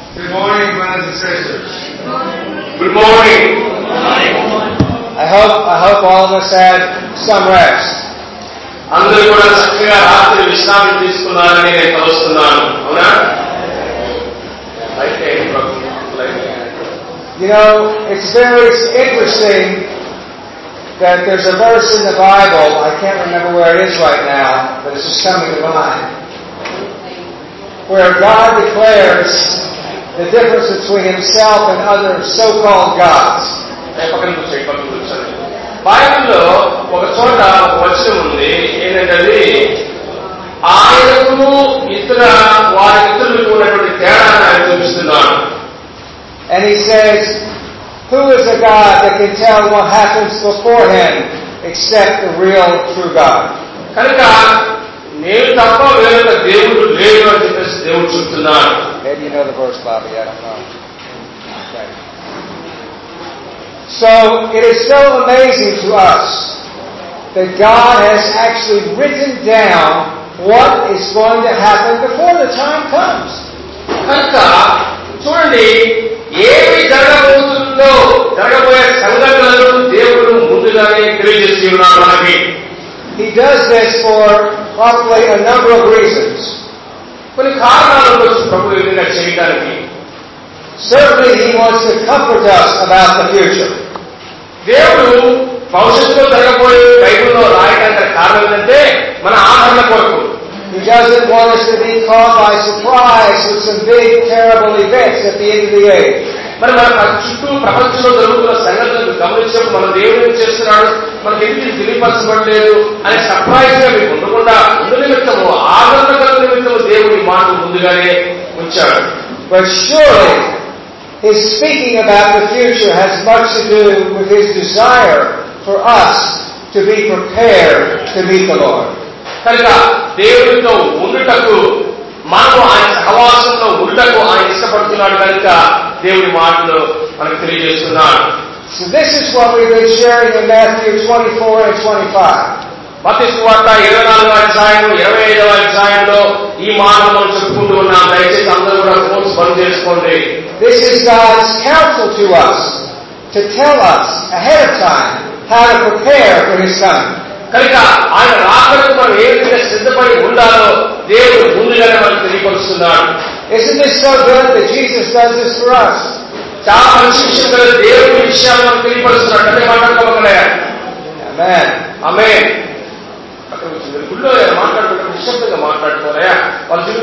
Good morning, brothers and sisters. Good morning. I hope all of us had some rest. అందరూ కూడా చక్కగా రాత్రి విశ్రాంతి తీసుకున్నారని నేను తలుస్తున్నాను. అవునా? You know, it's very interesting that there's a verse in the Bible, I can't remember where it is right now, but it's just coming to mind, where God declares the difference between himself and other so-called gods. బైబిల్లో ఒక చోట ఒక వచనం ఉంది, ఏంటంటే ఆయనకు వారి ఇతరులకు ఉన్నటువంటి తేడాన్ని ఆయన చూపిస్తున్నాడు. And he says, who is a God that can tell what happens before him except the real true God? కనుక నేను తప్ప వేరొక దేవుడు లేడు అని చెప్పేసి దేవుడు చెప్తున్నాడు. Maybe you know the verse, Bobby, I don't know. Okay. So it is so amazing to us that God has actually written down what is going to happen before the time comes. కనుక చూడండి, ఏమి జరగబోయే సంఘటనలను దేవుడు ముందుగానే తెలియజేసి ఉన్నాడు మనకి. He does this for probably a number of reasons. కొన్ని కారణాలు ఉండొచ్చు ప్రభు ఈ విధంగా చేయడానికి. Certainly he wants to comfort us about the future. దేవుడు భవిష్యత్తులో జరగబోయే బైబిల్లో రాయడానికి కారణం ఏంటంటే మన ఆదరణ కొరకు. He doesn't want us to be caught by surprise with some big, terrible events at the end of the age. మరి మన చుట్టూ ప్రపంచంలో జరుగుతున్న సంఘటనలు గమనించినప్పుడు మన దేవుడు ఏం చేస్తున్నాడు, మనకి ఎందుకు తెలియపరచబడలేదు అనే సర్ప్రైజ్ గా మీకు ఉండకుండా ఉండు నిమిత్తము, ఆదరణ కలుగు నిమిత్తము దేవుడి మాట ముందుగానే ఉంచాడు. But surely his speaking about the future has much to do with his desire for us to be prepared to meet the Lord. కనుక దేవుడితో ఉండుటకు, మనము ఆయన సహవాసంలో ఉండుటకు ఆయన ఇష్టపడుతున్నాడు కనుక దేవుడి మాటలు మనకు తెలియజేస్తున్నాడు. So this is what we've been sharing in Matthew 24 and 25. మత్తయి సువార్త 24వ అధ్యాయం 25వ అధ్యాయంలో ఈ మాటలు మనం చెప్పుకుంటూ ఉన్నాం. దయచేసి అందరూ కూడా ఫోన్స్ బంద్ చేసుకోండి. This is God's counsel to us to tell us ahead of time how to prepare for his coming. కనుక ఆయన రాకడకు మనం ఏ విధంగా సిద్ధపడి ఉండాలో దేవుడు ముందుగానే మనకు తెలియపరుస్తున్నాడు. Isn't this so good that Jesus does this for us? చాలా మంచి విషయం కదా, దేవుడి విషయాలు మనకు తెలియపరుస్తున్నాడు. అదే మాట్లాడుకోగలయా? Amen. ఆమేన్. అక్కడ వచ్చింది గుళ్ళో మాట్లాడుకుంటే నిశ్శబ్దంగా మాట్లాడుకోవాలయా? వాళ్ళు చూడు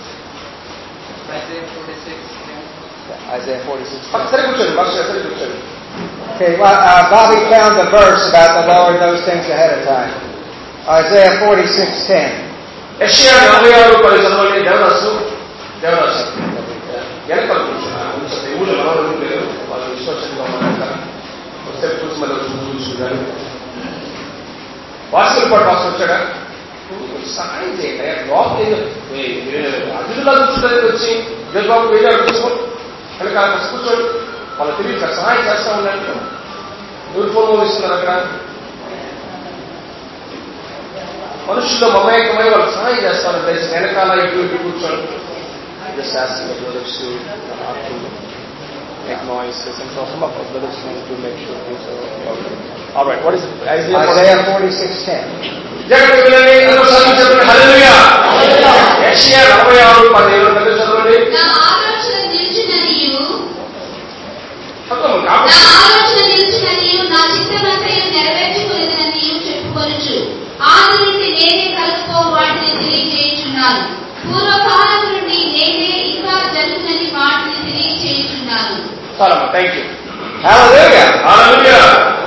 Isaiah 46. సరే కూర్చోండి, సరే కూర్చోండి. Okay, well, Bobby found the verse about the Lord knows things ahead of time. Isaiah 46:10. యెషయా 46:10 చదవండి. దేవదాసు వెనకాల కూర్చోండి. ఊళ్ళో మనవరు లేరు, వాళ్ళు విశ్వాసంగా మాట్లాడతారు. వస్తే చూసి మళ్ళీ చూసుకుంటారు. వాసుల పాటు వాసు వచ్చాడా? సాయం చేయండి. లోపల అతిథులా కూర్చుంటానికి వచ్చి జగబాబు వేరే కూర్చో కనుక కూర్చోండి. వాళ్ళు తిరిగి సహాయం చేస్తా ఉన్నాను. ఎవరు ఫోన్ ఇస్తున్నారు అక్కడ? మనుషుల్లో మమేకమై వాళ్ళు సహాయం చేస్తారంటే వెనకాల ఇటు కూర్చోండి. Just asking the brothers to make noises and so some of our brothers want to make sure things are okay. All right, what is it? Isaiah 46:10. జగత్తు వినండి, అందరూ సాక్షి చెప్పండి. హల్లెలూయా. యెషయా 46:10 చదవండి. నా ఆలోచన నిలిచిననియు నా చిత్తమంతయు నెరవేర్చుకొనిదనియు చెప్పుకొనుచు ఆదినుండి నేనే కలుపుకో వాటిని తెలియజేయుచున్నాను. పూర్వకాలం నుండి నేనే ఇంకా జరుగునని వాటిని తెలియజేయుచున్నాను. చాలమ్మా, thank you. Hallelujah. Hallelujah.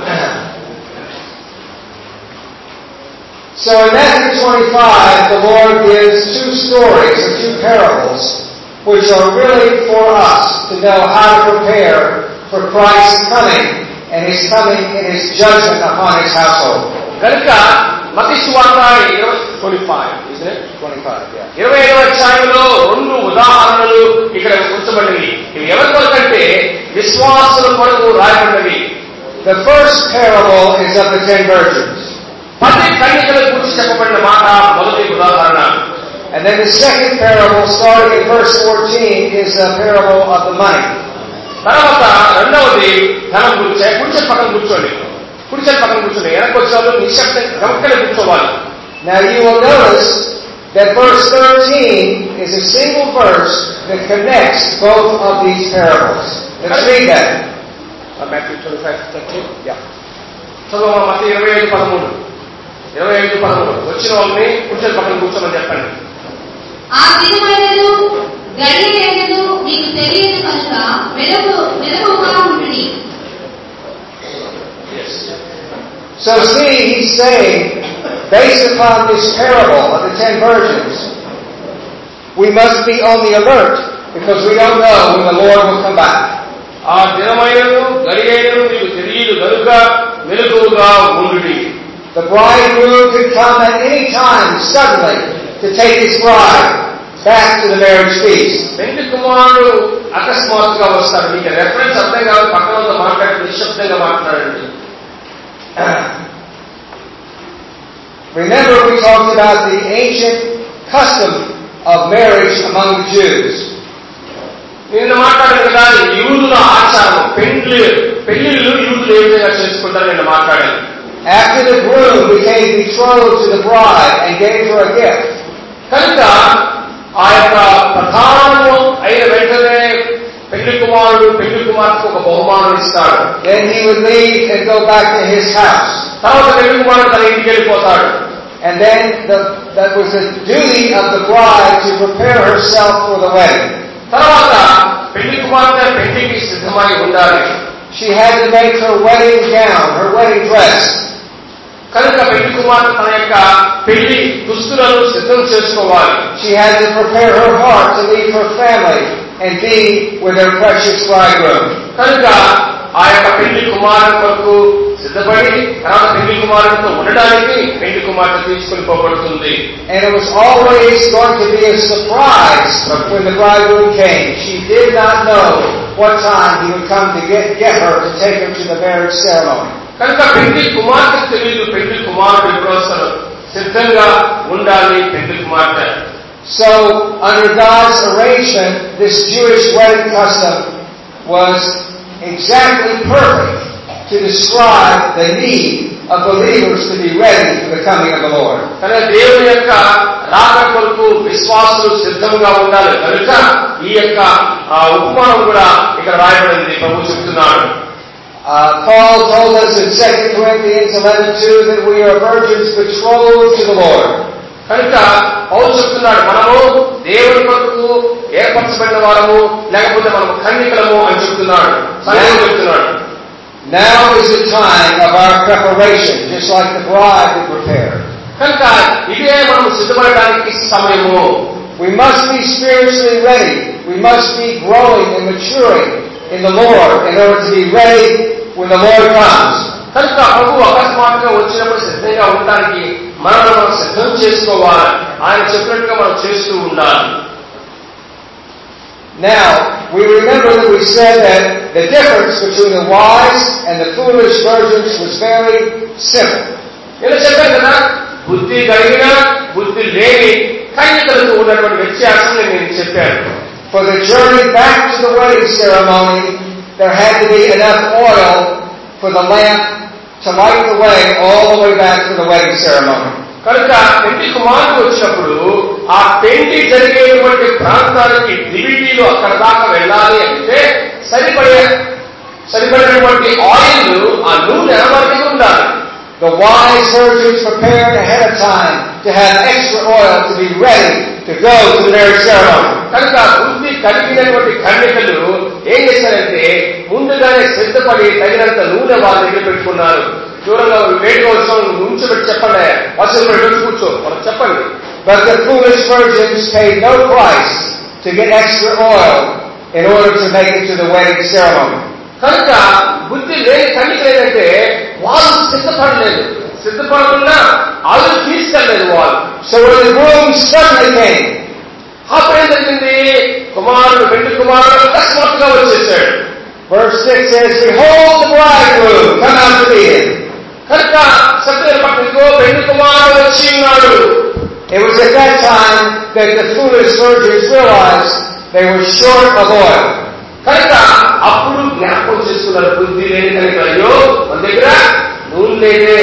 So in Matthew 25, the Lord gives two stories or two parables which are really for us to know how to prepare for Christ's coming and his coming in his judgment upon his household. కనుక మత్తయి సువార్త 25, isn't it? 25, yeah. 25వ అధ్యాయంలో 2 ఉదాహరణలు ఇక్కడ ఉంచబడినవి. ఇవి ఎవరి కొరకంటే విశ్వాసుల కొరకు రాయబడినవి. The first parable is of the 10 virgins. 10 కన్యకల గురించి చెప్పబడిన మాట మొదటి ఉదాహరణ. And then the second parable, starting in verse 14, is a parable of the money. తర్వాత రెండవది ధనం గురించి కుడిచేతి పక్కన కూర్చోండి. కుడిచేతి పక్కన కూర్చోండి. వెనక్కి వచ్చేవాళ్ళు నిశ్శబ్దంగా గమనికనే కూర్చోవాలి. Now you will notice that verse 13 is a single verse that connects both of these parables. Let's read that. Matthew 25:13. Yeah. చదువు మత్తయి 25:13. 25:13. వచ్చిన వాళ్ళని కుడిచేతి పక్కన కూర్చోమని చెప్పండి. ఆ దినమైనను గడియైనను మీకు తెలియదు కనుక మెలకువగా ఉండుడి. Yes. So see, he's saying, based upon this parable of the 10 virgins, we must be on the alert because we don't know when the Lord will come back. ఆ దినమైనను గడియైనను మీకు తెలియదు కనుక మెలకువగా ఉండుడి. The bridegroom could come at any time suddenly to take his bride back to the marriage feast. పెళ్లి కుమారుడు అకస్మాత్తుగా వస్తాడు. మీకు రెఫరెన్స్ అర్థం కాదు, పక్కన మాట్లాడి నిశ్శబ్దంగా మాట్లాడండి. Remember, we talked about the ancient custom of marriage among the Jews. నిన్న మాట్లాడాను కదా, యూదుల ఆచారం, పెళ్లిళ్ళు యూదులు ఏ విధంగా చేసుకుంటారు నిన్న మాట్లాడాను. After the groom became betrothed to the bride and gave her a gift, కనుక ఆ యొక్క ప్రధానము అయిన వెంటనే పెళ్లి కుమారుడు పెళ్లి కుమార్తెకు ఒక బహుమానం ఇస్తాడు. then he would leave and go back to his house. తర్వాత పెళ్లి కుమారుడు తన ఇంటికి వెళ్ళిపోతాడు. And then that was the duty of the bride to prepare herself for the wedding. తర్వాత పెళ్లి కుమార్తె పెళ్లికి సిద్ధమై ఉండాలి. She had to make her wedding gown, her wedding dress. కనుక పెళ్లి కుమార్తె తన యొక్క పెళ్లి దుస్తులను సిద్ధం చేసుకోవాలి. She had to prepare her heart to leave her family and be with her precious bridegroom. కనుక ఆ యొక్క పెళ్లి కుమారుడు కొరకు సిద్ధపడి తర్వాత పెళ్లి కుమారుడితో ఉండడానికి పెళ్లి కుమార్తె తీసుకుని పోబడుతుంది. And it was always going to be a surprise when the bridegroom came. She did not know what time he would come to get her to take her to the marriage ceremony. కనుక పెళ్లి కుమార్తె తెలియదు పెళ్లి కుమారుడు ఎప్పుడు వస్తాడు. సిద్ధంగా ఉండాలి పెళ్లి కుమార్తె. So, under God's arrangement, this Jewish wedding custom was exactly perfect to describe the need of believers to be ready for the coming of the Lord. కనుక దేవుని యొక్క రాక కొరకు విశ్వాసులు సిద్ధంగా ఉండాలి. కనుక ఈ యొక్క ఉపమానం కూడా ఇక్కడ రాయబడింది. ప్రభు చెప్తున్నాడు. Paul told us in 2 Corinthians 11:2 that we are virgins betrothed to the Lord. కనుక పౌలు చెప్తున్నాడు, మనము దేవుని కొరకు ఏర్పరచబడిన వారము, లేకపోతే మనము కన్యకలము అని చెప్తున్నాడు. చెప్తున్నాడు. Now is the time of our preparation, just like the bride would prepare. కనుక ఇదే మనము సిద్ధపడడానికి సమయము. We must be spiritually ready. We must be growing and maturing in the Lord in order to be ready when the Lord comes. కనుక ప్రభు అకస్మాత్తుగా వచ్చినప్పుడు సిద్ధంగా ఉండడానికి మనం సిద్ధం చేసుకోవాలి. ఆయన చెప్పినట్టుగా మనం చేస్తూ ఉండాలి. Now, we remember that we said that the difference between the wise and the foolish virgins was very simple. ఇలా చెప్పాను కదా, బుద్ధి కలిగిన బుద్ధి లేని కన్యకలకు ఉన్నటువంటి వ్యత్యాసం నేను చెప్పాను. For the journey back to the wedding ceremony, there had to be enough oil for the lamp to light the way all the way back to the wedding ceremony. కనుక పెళ్లి కుమారుడు వచ్చినప్పుడు ఆ పెళ్లి జరిగేటువంటి ప్రాంతానికి డివిటీలు అక్కడ దాకా వెళ్ళాలి అంటే సరిపడినటువంటి ఆయిల్, ఆ నూనె వారికి ఉండాలి. The wise virgins prepared ahead of time to have extra oil to be ready to go to the marriage ceremony. కనుక బుద్ధి కలిగినటువంటి కన్యకలు ఏం చేశారంటే ముందుగానే సిద్ధపడి తగినంత నూనె వాళ్ళ దగ్గర పెట్టుకున్నారు. దూరంగా వేడిగా వచ్చాం ఉంచబెట్టి చెప్పండి, వర్షం పెట్టి కూర్చో మనం చెప్పండి. But the foolish virgins paid no price to get extra oil in order to make it to the wedding ceremony. కనుక బుద్ధి లేని కన్యకలు ఏంటంటే వాళ్ళు సిద్ధపడకుండా ఆయిల్ తీసుకెళ్ళలేదు వాళ్ళు. So when the groom suddenly came, అప్పుడు ఏం జరిగింది? కుమారుడు పెళ్లి కుమారుడు అకస్మాత్తుగా వచ్చేసాడు. Verse 6 says, "Behold the bridegroom, come out to meet him." కనుక సత్య పట్టికో పెళ్లి కుమారుడు వచ్చి ఉన్నాడు. It was at that time that the foolish virgins realized they were short of oil. కనుక అప్పుడు జ్ఞాపకం చేసుకున్నారు, బుద్ధి లేని కనుక అయ్యో మన దగ్గర నూనె లేదే.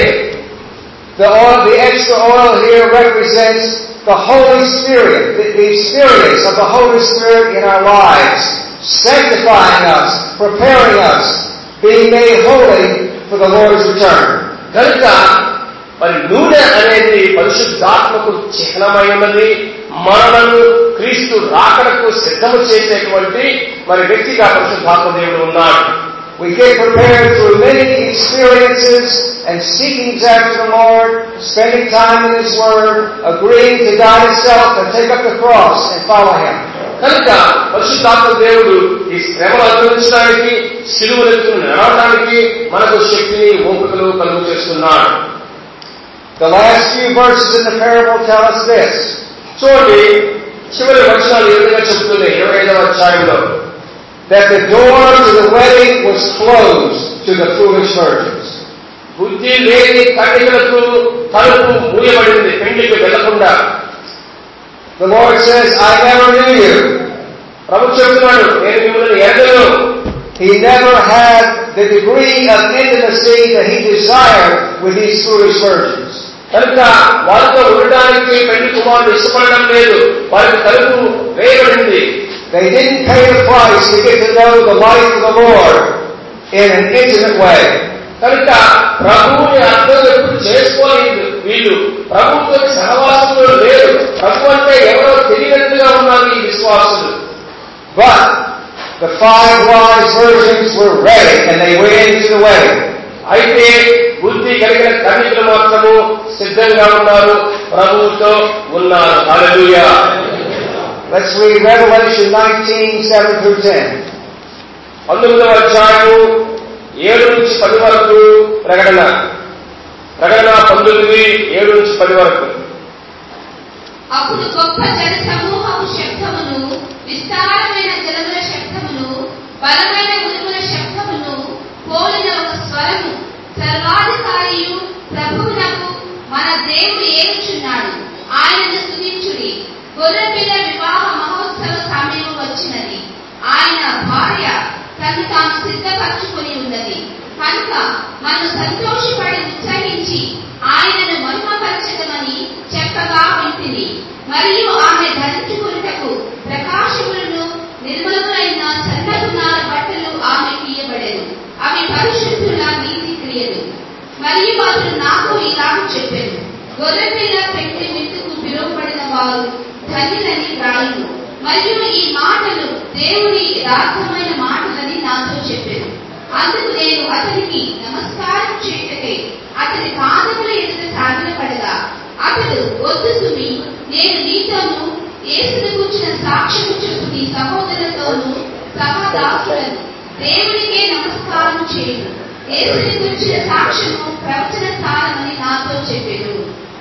The extra oil here represents the Holy Spirit, the experience of the Holy Spirit in our lives, sanctifying us, preparing us, being made holy for the Lord's return. కనుక మరి నూనె అనేది పరిశుద్ధాత్మకు చిహ్నమై ఉన్నది, మనలను క్రీస్తు రాకడకు సిద్ధము చేసేటువంటి మరి వ్యక్తిగా పరిశుద్ధాత్మ దేవుడు ఉన్నాడు. We get prepared through many experiences and seekings after the Lord, spending time in His Word, agreeing to die to self and take up the cross and follow Him. కనుక పరిశుద్ధాత్మ దేవుడు ఈ శ్రమలు అనుభవించడానికి, సిలువలకు నడవడానికి మనకు శక్తిని, ఓపికలు కలుగు చేస్తున్నాడు. The last few verses in the parable tell us this. చూడండి, చివరి వచనాలు ఏ విధంగా చెప్తున్నాయి 25వ అధ్యాయంలో. That the door to the wedding was closed to the foolish virgins. బుద్ధి లేని కన్యకలకు తలుపు మూయబడింది, పెండ్లికి వెళ్లకుండా. The Lord says, I never knew you. ప్రభు చెప్తున్నాడు, నేను మిమ్మల్ని ఎరగను. He never had the degree of intimacy that He desired with these foolish virgins. కనుక వారితో ఉండడానికి పెళ్లి కుమారుడు ఇష్టపడడం లేదు, వారికి తలుపు వేయబడింది. They didn't pay the price to get to know the life of the Lord in an intimate way. కనుక ప్రభువుని అర్థం ఎప్పుడు చేసుకోలేదు వీళ్ళు. ప్రభువుతో సహవాసంలో లేదు. ప్రభు అంటే ఎవరో తెలియనట్టుగా ఉన్నారు ఈ విశ్వాసులు. But the 5 wise virgins were ready and they went into the wedding. అయితే బుద్ధి కలిగిన కన్యకలు మాత్రము సిద్ధంగా ఉన్నారు, ప్రభువుతో ఉన్నారు. హల్లెలూయా. Let's read Revelation 19:7-10. 19వ అధ్యాయము 7-10 వరకు ప్రకటన 19:7-10 వరకు. అప్పుడు గొప్ప జన సమూహము శబ్దమును, విస్తారమైన జలముల శబ్దమును, బలమైన ఉరుముల శబ్దమును పోలిన ఒక స్వరము సర్వాధికారియు ప్రభువునకు మన దేవుడు ఏలుచున్నాడు, ఆయనను స్తుతించుడి. గొర్రెపిల్ల వివాహ మహోత్సవ సమయం వచ్చినది, ఆయన భార్య తను తాను సిద్ధపరచుకొని ఉన్నది. కనుక మనం సంతోషపడి ఉత్సహించి ఆయనను మహిమపరచదమని చెప్పగా వింటిని. మరియు ఆమె ధరించుకొనుటకు ప్రకాశములను నిర్మలములైన సన్నగున్నార బట్టలు ఆమెకి ఇయ్యబడెను. అవి పరిశుద్ధుల నీతి క్రియలు. మరియు అతడు నాకు ఇలాగ చెప్పెను, గొర్రెపిల్ల పెండ్లి విందుకు పిలువబడిన వారు ధన్యులని వ్రాయును. మరియు ఈ మాటలు దేవుని యథార్థమైన మాటలని నాతో చెప్పాను. అందుకు నేను అతనికి నమస్కారం చేయటకై అతని పాదముల ఎదుట సాగిలపడగా, అతడు వద్దు సుమి, నేను నీతోనూ యేసును గూర్చిన సాక్ష్యము చెప్పు నీ సహోదరులతోనూ సహదాసులను దేవునికే నమస్కారం చేయను. యేసుని గూర్చిన సాక్ష్యము ప్రవచన సారమని నాతో చెప్పాను.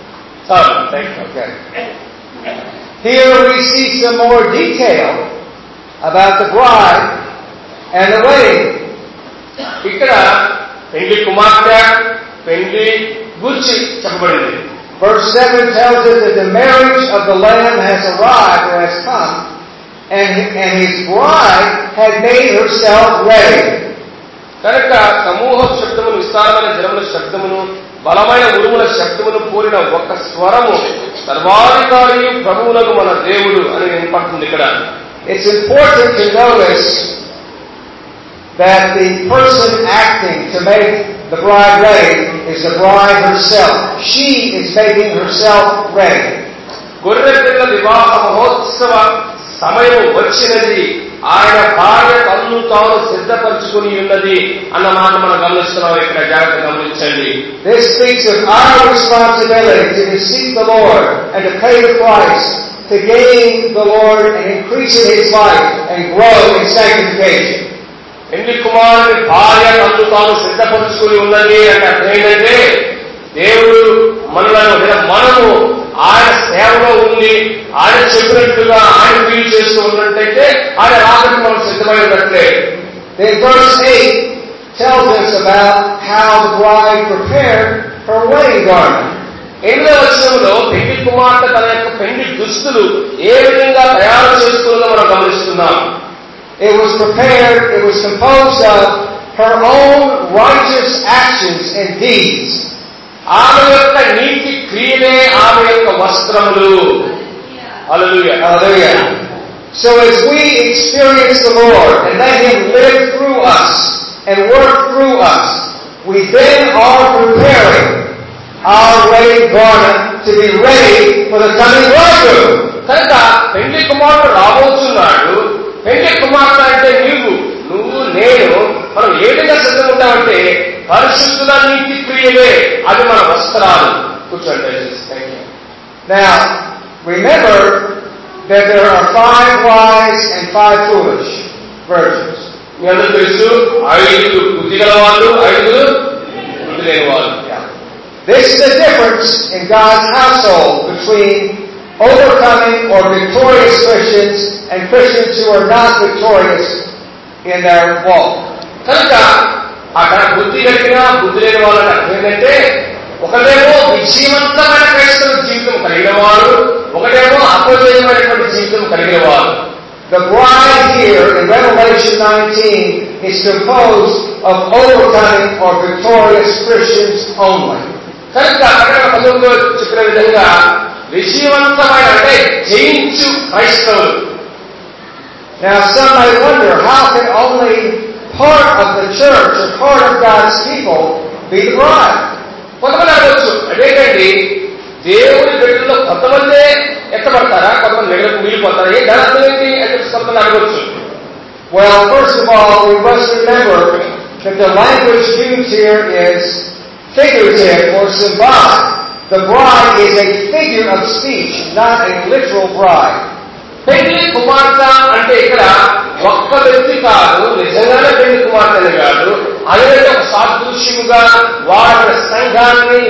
Here we see some more detail about the bride and the wedding. ఇక్కడ పెండ్లి కుమార్తె, పెండ్లి గురించి చెప్పబడింది. Verse 7 tells us that the marriage of the Lamb has arrived or has come, and His bride had made herself ready. కనుక సమూహ శబ్దమును, విస్తారమైన జనముల శబ్దమును, బలమైన ఉరుముల శబ్దమును పోలిన ఒక స్వరము సర్వాధికారి ప్రభువునకు మన దేవుడు అని వినపడుతుంది ఇక్కడ. It's important to notice that the person acting to make the bride ready is the bride herself. She is making herself ready. గొర్రెపిల్ల వివాహ మహోత్సవ సమయం వచ్చినది, ఆయన భార్య తన్ను తాను సిద్ధపరచుకుని ఉన్నది అన్న మాట మనం గమనిస్తున్నాం. ఇక్కడ జాగ్రత్తగా గమనించండి. This speaks of our responsibility to seek the Lord and to pay the price to gain the Lord and increase in His life and grow in sanctification. పెండ్లి కుమారుని భార్య తన్ను తాను సిద్ధపరచుకుని ఉన్నది అంటే ఏంటంటే దేవుడు మనము ఆయన సేవలో ఉండి ఆయన చెప్పినట్టుగా ఆయన ఫీల్ చేస్తూ ఉన్నట్టయితే ఆయన రాకకి మనం సిద్ధమై ఉన్నట్లే. Verse 8 tells us about how the bride prepared her wedding garment. 8వ వచనంలో పెండ్లి కుమార్తె తన యొక్క పెండ్లి దుస్తులు ఏ విధంగా తయారు చేస్తుందో మనం గమనిస్తున్నాం. It was prepared, it was composed of her own righteous actions and deeds. ఆమె యొక్క నీతి క్రియలే ఆమె యొక్క వస్త్రములు. హల్లెలూయా. Hallelujah. So as we experience the Lord and let Him live through us and work through us, we then are preparing our wedding garment to be ready for the coming bridegroom. కనుక పెండ్లి కుమారుడు రాబోతున్నాడు. పెండ్లి కుమార్తె అంటే నువ్వు నేను మనం ఏ విధంగా సిద్ధం ఉంటామంటే పరిశుద్ధుల నీతి క్రియలే అది మన వస్త్రాలు. కూర్చోండి. Now, remember that there are 5 wise and 5 foolish virgins. మీ అందరూ తెలుసు 5 బుద్ధి గల వాళ్ళు, 5 బుద్ధి లేని వాళ్ళు. This is the difference in God's household between overcoming or victorious Christians and Christians who are not victorious in their walk. కనుక అక్కడ బుద్ధి కలిగిన బుద్ధి లేని వాళ్ళని అర్థం ఏంటంటే ఒకటేమో విజయవంతమైన క్రైస్తవ జీవితం కలిగిన వారు, ఒకటేమో అపజయమైనటువంటి జీవితం కలిగిన వారు. The bride here in Revelation 19 is composed of overcoming or victorious Christians only. కనుక అక్కడ 19లో చెప్పిన విధంగా విజయవంతమైన అంటే జయించు క్రైస్తవులు. Now some might wonder, how can only part of the church or part of God's people be the bride? కొంతమంది అడగచ్చు, అదేంటండి దేవుడి బిడ్డల్లో కొంతమందే ఎత్తబడతారా, కొంతమంది మిగిలిపోతారా, ఏ దాని అర్థం ఏంటి అని కొంతమంది అడగచ్చు. Well, first of all, we must remember that the language used here is figurative or symbolic. The bride is a figure of speech, not a literal bride. పెళ్లి కుమార్తె అంటే ఇక్కడ ఒక్క వ్యక్తి కాదు, నిజంగానే పెళ్లి కుమార్తెని కాదు, అదే ఒక సాదృశ్యముగా వారి సంఘాన్ని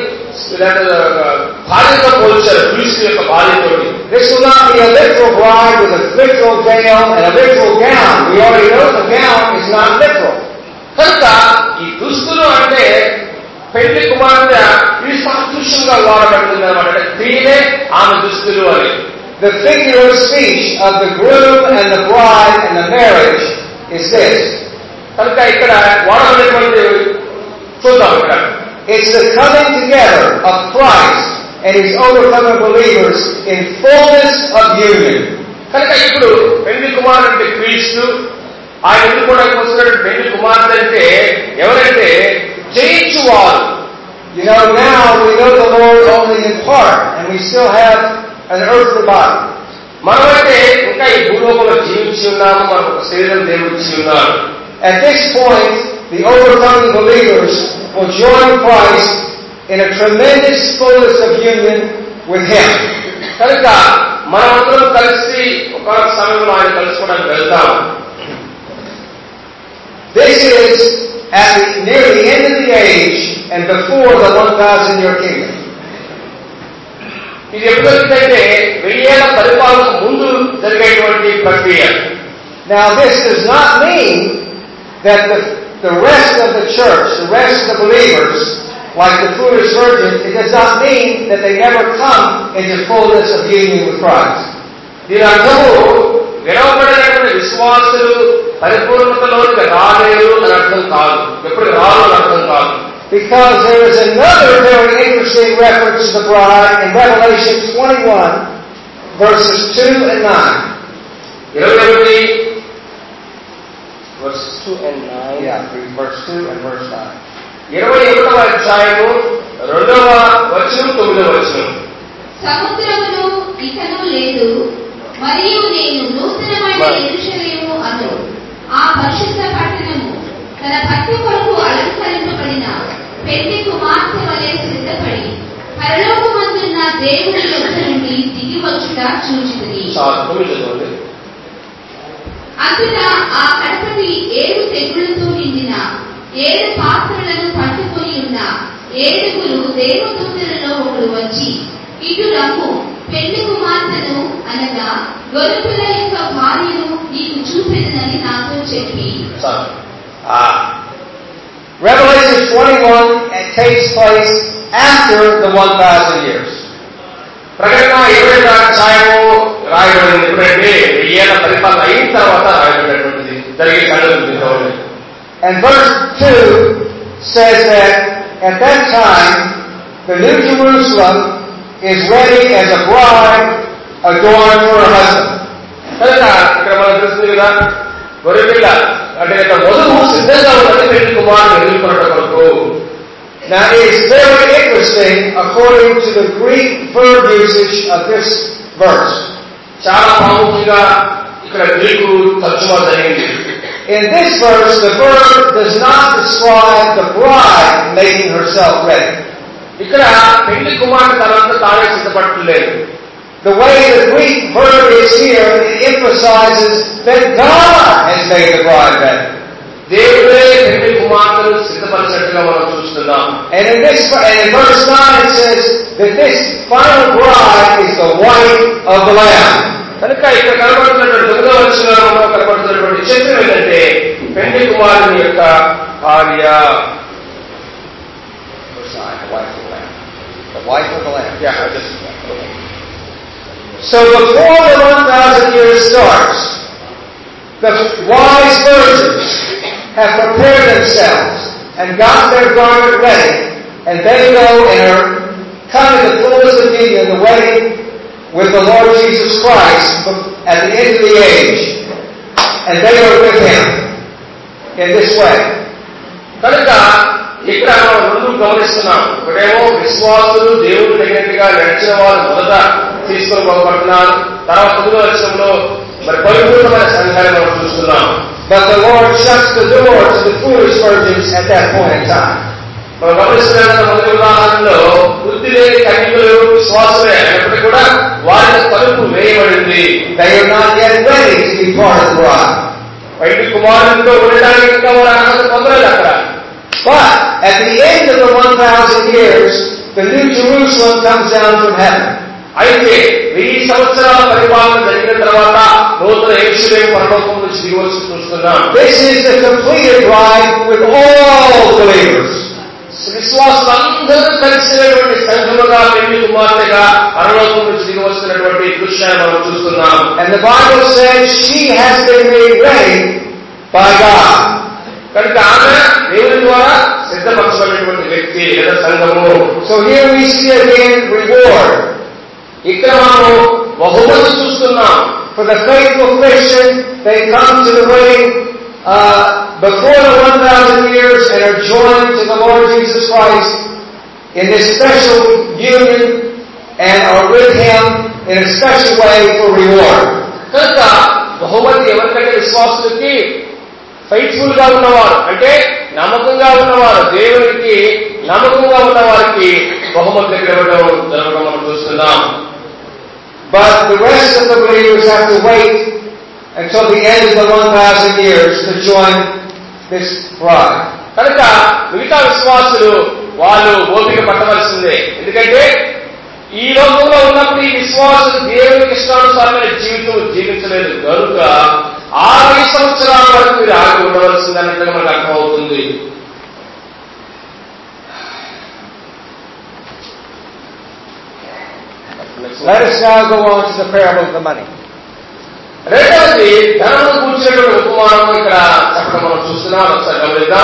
భార్యతో పోల్చారు. క్రీస్తు యొక్క భార్యతోటి. This will not be a literal bride with a literal veil and a literal gown. We already know the gown is not literal. కనుక ఈ దుస్తులు అంటే పెళ్లి కుమార్తె ఇది సాదృశ్యంగా వాడబడుతుంది అన్నమాట. క్రియలే ఆమె దుస్తులు అని. The figure of speech of the groom and the bride and the marriage is this. కనుక ఇక్కడ వాడబడినటువంటి చూద్దాం. ఇక్కడ it's the coming together of Christ and His overcoming believers in fullness of union. కనుక ఇప్పుడు పెళ్లి కుమారుడు అంటే క్రీస్తు, ఆయన ఎందుకు కూడా వస్తున్నట్టు పెళ్లి కుమార్తె అంటే ఎవరంటే జయించువారు. You know, now we know the Lord only in part and we still have an earthly body. మనమైతే ఇంకా ఈ భూలోకంలో జీవించి ఉన్నాము, మనకు ఒక శరీరం దేవుడు ఇచ్చి ఉన్నారు. At this point, the overcoming believers will join Christ in a tremendous fullness of union with Him. కనుక మనమందరం కలిసి ఒక సమయంలో ఆయన కలుసుకోవడానికి వెళ్తాం. This is near the end of the age and before the 1,000 year kingdom. ఇది ఎప్పుడైతే 1000 ఏళ్ల పరిపాలన ముందు జరిగేటువంటి ప్రక్రియ. Now this does not mean that the rest of the church, the rest of the believers, like the foolish virgins, it does not mean that they never come into fullness of union with Christ. దీని అర్థము విడవబడినటువంటి విశ్వాసులు పరిపూర్ణతలోకి రాలేరు అని అర్థం కాదు, ఎప్పుడు రారు అని అర్థం కాదు. Because there is another very interesting reference to the bride in Revelation 21, verses 2 and 9. 21 verses 2 and 9. Yeah, verse 2 and verse 9. 21వ అధ్యాయము 2వ వచనం 9వ వచనం. సముద్రమును ఇకను లేదు, మరియు నేను నూతనమైన యెరూషలేము అను ఆ పరిశుద్ధ పట్టణము తన భక్తి కొరకు అలంకరింపబడిన పెళ్లి కుమార్తె వలె సిద్ధపడి పరలోకమందున్న దేవుని యొద్ద నుండి దిగి వచ్చుట చూచితిని. అంతటా ఆ గణపతి 7 తెగుళ్లతో నిండిన 7 పాత్రలను పట్టుకొని ఉన్న 7 దేవదూతలలో ఒకడు వచ్చి, ఇటు రమ్ము, పెళ్లి కుమార్తెను అనగా గొర్రెపిల్ల యొక్క భార్యను నీకు చూపెదనని నాతో చెప్పి. Revelation 21 takes place after the 1,000 years. ప్రకటన 20వ అధ్యాయము రాయబడింది ఎప్పుడంటే 1000 పరిపాలన అయిన తర్వాత రాయబడినటువంటిది జరిగే సంగతులు. And verse 2 says that at that time the New Jerusalem is ready as a bride adorned for her husband. కనుక ఇక్కడ మనకు తెలుస్తుంది కదా, గొర్రెపిల్ల అంటే వధువు సిద్ధంగా ఉన్నది పెళ్లి కుమారుడు ఎదుర్కొనట కొరకు. Now it is very interesting according to the Greek verb usage of this verse. చాలా ప్రాముఖ్యంగా ఇక్కడ గ్రీకు తర్జుమా జరిగింది. In this verse, the verb does not describe the bride making herself ready. ఇక్కడ పెళ్లి కుమారుడు తనంతా తానే సిద్ధపడలేదు. The way the Greek verb is here, it emphasizes that God has made the bride ready. దేవుడే పెళ్లి కుమార్తెను సిద్ధపరిచినట్టుగా మనం చూస్తున్నాం. And in verse 9 it says that this final bride is the wife of the Lamb. కనుక ఇక్కడ కనబడుతున్నటువంటి 9వ వచనంలో కనబడుతున్నటువంటి చిత్రం ఏంటంటే పెళ్లి కుమారుని యొక్క భార్య. The wife of the Lamb. Yeah, so before the 1,000 years starts, the wise virgins have prepared themselves and got their garment ready, and they go and are come to the fullness of union, the wedding with the Lord Jesus Christ at the end of the age, and they are with Him in this way. కనుక ఇక్కడ మనం రెండు గమనిస్తున్నాం. ఒకటేమో విశ్వాసులు దేవుడు తగినట్టుగా నడిచిన వారు మొదట తీసుకొని పోబడుతున్నారు. తర్వాత 9వ వచనంలో మరి పరిపూర్ణమైన సంఘాన్ని మనం చూస్తున్నాం. But the Lord shuts the door to the foolish virgins at that point in time. మనం గమనిస్తున్న మొదటి ఉదాహరణలో బుద్ధి లేని కన్యకలు విశ్వాసులే అయినప్పటికీ కూడా వారి తలుపు వేయబడింది. They are not yet ready to be part of the bride. పెళ్లి కుమారునితో ఉండడానికి ఇంకా వారు అర్హత పొందలేదు అక్కడ. But at the end of the 1,000 years, the New Jerusalem comes down from heaven. అయితే 1000 సంవత్సరాల పరిపాలన జరిగిన తర్వాత నూతన యెరూషలేము పరలోకం నుంచి దిగివచ్చి చూస్తున్నాం. This is the completed bride with all believers. విశ్వాసులందరూ కలిసినటువంటి సంఘముగా పెళ్లి కుమార్తెగా పరలోకం నుంచి దిగివస్తున్నటువంటి దృశ్యాన్ని మనం చూస్తున్నాం. And the Bible says she has been made ready by God. కనుక ఆమె దేవుని ద్వారా సిద్ధపరచబడినటువంటి వ్యక్తి లేదా సంఘము. So here we see again reward. ఇక్కడ మనము బహుమతి చూస్తున్నాం. For the faithful Christian, they come to the wedding before the 1,000 years and are joined to the Lord Jesus Christ in this special union and are with Him in a special way for reward. కనుక బహుమతి ఎవరికంటే విశ్వాసులకి faithful గా ఉన్నవారు అంటే నమ్మకంగా ఉన్నవారు, దేవునికి నమ్మకంగా ఉన్న వారికి బహుమతి దగ్గర జరగడం మనం చూస్తున్నాం. But the rest of the believers have to wait until the end of the 1,000 years to join this bride. కనుక మిగతా విశ్వాసులు వాళ్ళు ఓపిక పట్టవలసిందే. ఎందుకంటే ఈ లోకంలో ఉన్నప్పుడు ఈ విశ్వాసులు దేవునికి ఇష్టానుసారమైన జీవితం జీవించలేదు కనుక 60 సంవత్సరాల వరకు మీరు ఆగి ఉండవలసింది అన్నట్టుగా మనకు అర్థమవుతుంది. Let us now go on to the parable of the money. రెండవది ధనమును కూర్చున్నటువంటి ఉపమానం ఇక్కడ చెప్పడం మనం చూస్తున్నాం. ఒకసారి గమనిద్దాం.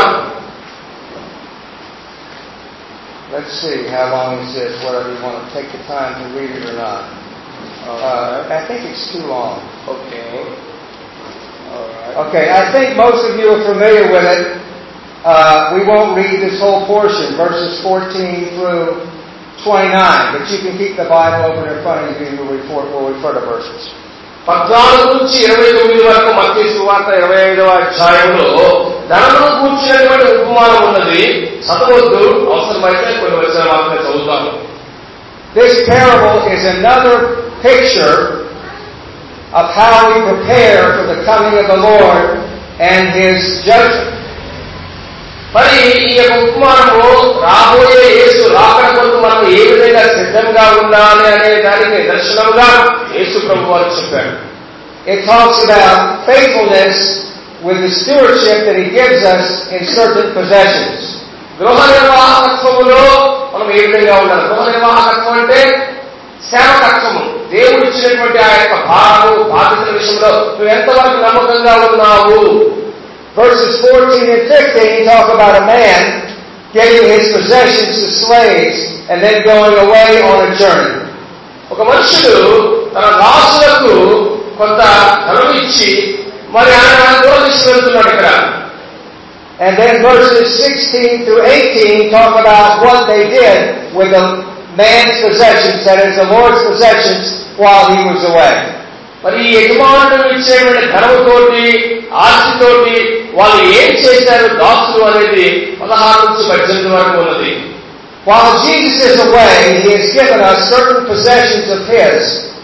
Let's see how long is this, whether you want to take the time to read it or not. I think it's too long. Okay. All right. Okay, I think most of you are familiar with it. We won't read this whole portion, verses 14 through 29, but you can keep the Bible open in front of you and we'll refer to verses. 14 నుంచి 29 వరకు మత్తయి సువార్త 25వ అధ్యాయంలో ధనమును కూర్చున్నటువంటి ఉపమానం ఉన్నది. చదవద్దు, అవసరమైతే కొన్ని వచనాలు మాత్రమే చదువుతాము. This parable is another picture of how we prepare for the coming of the Lord and His judgment. మరి ఈ యొక్క ఉపమానము రాబోయే యేసు రాకడ కొరకు మనం ఏ విధంగా సిద్ధంగా ఉండాలి అనే దానికి నిదర్శనంగా యేసు ప్రభువు వారు చెప్పారు. It talks about faithfulness with the stewardship that He gives us in certain possessions. గృహ నిర్వాహకత్వములో మనం ఏ విధంగా ఉండాలి. గృహ నిర్వాహకత్వం అంటే సేవకత్వము. దేవుడు ఇచ్చినటువంటి ఆ యొక్క భారము బాధ్యతల విషయంలో నువ్వు ఎంతవరకు నమ్మకంగా ఉన్నావు. Verses 14 and 15 talk about a man giving his possessions to slaves and then going away on a journey. ఒక మనుషుడు తన దాసులకు కొంత ధనం ఇచ్చి మరి ఆయన దూరదృష్టి వెళ్తున్నాడు ఇక్కడ. And then verses 16 through 18 talk about what they did with the man's possessions, that is the Lord's possessions, while he was away. మరి యజమానుడు ఇచ్చేటువంటి ధనముతోటి ఆస్తితోటి వాళ్ళు ఏం చేశారు దాసులు అనేది 16 నుంచి 18 వరకు ఉన్నది. While Jesus is away, he has given us certain possessions of his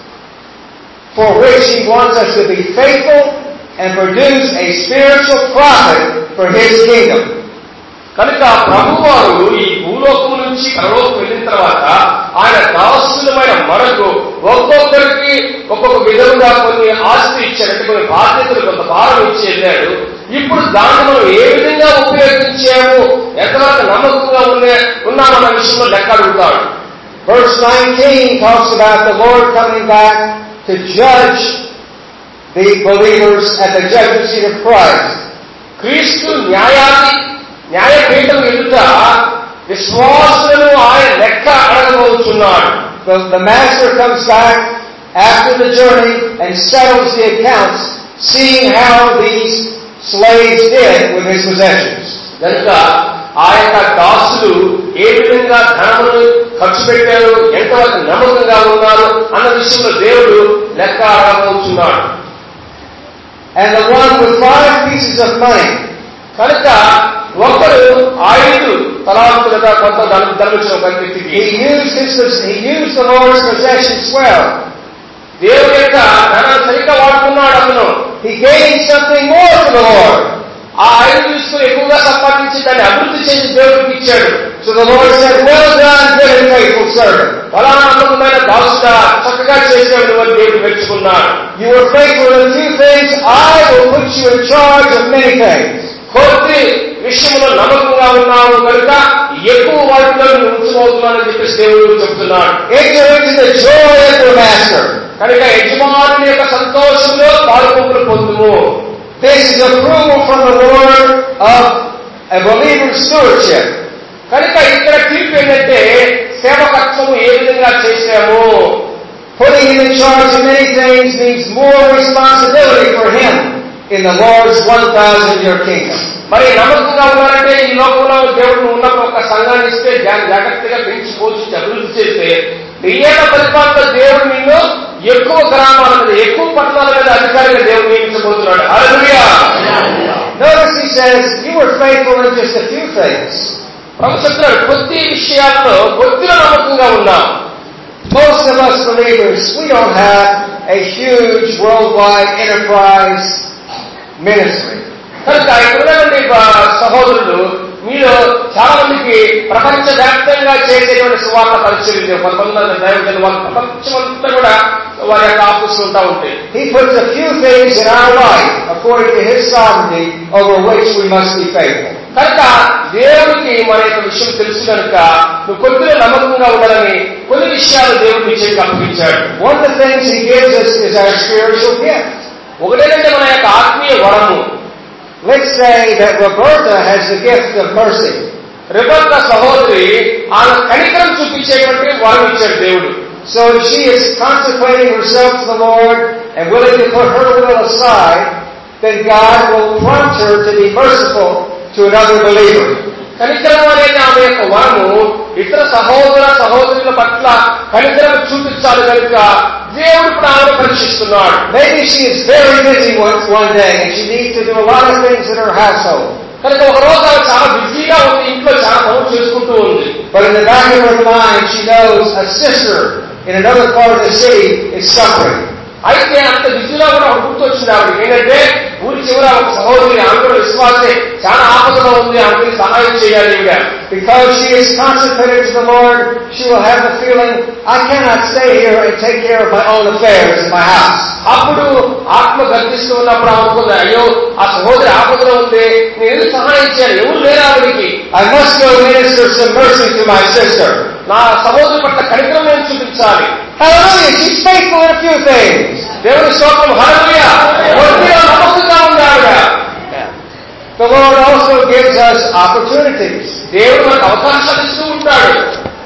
for which he wants us to be faithful and produce a spiritual profit for his kingdom. కనుక ప్రభువారు ఈ భూలోకం నుంచి పరలోకం వెళ్ళిన తర్వాత ఆయన దాసులమైన మనకు ఒక్కొక్కరికి ఒక్కొక్క విధంగా కొన్ని ఆస్తి ఇచ్చారంటే కొన్ని బాధ్యతలు కొంత భారం ఇచ్చి వెళ్ళాడు. ఇప్పుడు దాన్ని మనం ఏ విధంగా ఉపయోగించాము, ఎంతవరకు నమ్మకంగా ఉన్నామన్న విషయంలో లెక్క అడుగుతాడు. Verse 19 talks about the Lord coming back to judge the believers at the judgment seat of Christ. క్రీస్తు న్యాయపీఠం ఎదుట విశ్వాసులను ఆయన లెక్క అడగబోతున్నాడు. The master comes back after the journey and settles the accounts, seeing how these slaves did with his possessions. కనుక ఆ యొక్క దాసులు ఏ విధంగా ధనమును ఖర్చు పెట్టారు, ఎంతవరకు నమ్మకంగా ఉన్నారు అన్న విషయంలో దేవుడు లెక్క అడగబోతున్నాడు. And the one with 5 pieces of money, కనుక ఒకరు 5 తలాంతులుగా కొంత ధనమిచ్చిన ఒక వ్యక్తికి he used the Lord's possessions well. దేవుడి యొక్క ధనాన్ని సరిగ్గా వాడుకున్నాడు. అతను He gained something more for the Lord. ఆ 5 తీసుకుని ఎక్కువగా సంపాదించి దాన్ని అభివృద్ధి చేసి దేవుడికి ఇచ్చాడు. So the Lord said, "Well done, good and faithful servant. ఫలానా నమ్మకమైన దాసుడా, చక్కగా చేసావు అని దేవుడు మెచ్చుకున్నాడు. You were faithful in a few things, I will put you in charge of many things." కొద్ది విషయంలో నమ్మకంగా ఉన్నావు కనుక ఎక్కువ వాటిలో నేను ఉంచుకోతున్నానని చెప్పేసి దేవుడు చెప్తున్నాడు. Enter into the joy of your master. కనుక యజమానుని యొక్క సంతోషంలో పాలుపంపులు పొందుము. This is approval from the Lord of a believer's stewardship. కనుక ఇక్కడ తీర్పు ఏంటంటే సేవకత్వము ఏ విధంగా చేశాము. Putting him in charge of many things means more responsibility for him in the Lord's 1,000-year kingdom. మరి నమ్మకంగా ఉన్నారంటే ఈ లోకంలో దేవుడు ఉన్నప్పుడు ఒక సంఘాన్ని ఇస్తే జాగ్రత్తగా పెంచి పోషించి అభివృద్ధి చేస్తే 1000 ఏళ్ల పరిపాలనలో దేవుడు నిన్ను ఎక్కువ గ్రామాల మీద ఎక్కువ పట్టణాల మీద అధికారిగా దేవుడు నియమించబోతున్నాడు. హల్లెలూయా. Notice he says, "You were faithful in just a few things." ప్రభు చెప్తున్నాడు కొద్ది విషయాల్లో కొద్దిలో నమ్మకంగా ఉన్నాం. Most of us believers, we don't have a huge worldwide enterprise ministry. కనుక ఇక్కడున్నటువంటి సహోదరులు మీలో చాలా మందికి ప్రపంచవ్యాప్తంగా చేసేటువంటి సువార్త పరిచయం లేవు. కొంతమంది దైవజనులు వాళ్ళు ప్రపంచమంతా కూడా వారి యొక్క ఆఫీసులు ఉంటా ఉంటాయి. He puts a few things in our life according to His sovereignty over which we must be faithful. కనుక దేవుడికి మన యొక్క విషయం తెలుసు కనుక నువ్వు కొద్దిగా నమ్మకంగా ఉండాలని కొన్ని విషయాలు దేవుడు నీ చేతికి అప్పగించాడు. One of the things He gives us is our spiritual gift. ఒకటేంటంటే మన యొక్క ఆత్మీయ వరము. Let's say that Roberta has the gift of mercy. Rebecca సహోదరి ఆమె కనికరం చూపించేటువంటి వరం ఇచ్చాడు దేవుడు. So if she is consecrating herself to the Lord and willing to put her will aside, then God will prompt her to be merciful to another believer. కనికరం అనేది ఆమె యొక్క వరము. ఇతర సహోదరుల పట్ల కనికరం చూపించాలి కనుక దేవుడు ఇప్పుడు ఆమెను పరీక్షిస్తున్నాడు. Maybe she is very busy one day and she needs to do a lot of things in her household. కనుక ఒక రోజు ఆమె చాలా బిజీగా ఉంది, ఇంట్లో చాలా పనులు చేసుకుంటూ ఉంది. But in the back of her mind she knows a sister in another part of the city is suffering. అయితే అంత బిజీలో కూడా ఒక గుర్తొచ్చింది ఆవిడ. ఏంటంటే ఊరి చివర ఒక సహోదరి, ఆమె కూడా విశ్వాసే, చాలా ఆపదలో ఉంది, ఆమెకి సహాయం చేయాలి ఈవిడ. Because she is consecrated to the Lord, she will have the feeling, I cannot stay here and take care of my own affairs in my house. అప్పుడు ఆత్మ గర్భిస్తూ ఉన్నప్పుడు అనుకుంది, అయ్యో ఆ సహోదరి ఆపదలో ఉంది, నేను ఎందుకు సహాయం చేయాలి, ఎవరు లేరు ఆవిడికి. I must go minister some mercy to my sister. నా సహోదరి పట్ల కనికరం నేను చూపించాలి. Hallelujah, she's faithful in a few things. దేవుని స్తోత్రం, హల్లెలూయా. కొద్దిగా నమ్మకంగా ఉంది ఆవిడ. The Lord also gives us opportunities. దేవుడు మనకు అవకాశాలు ఇస్తూ ఉంటాడు.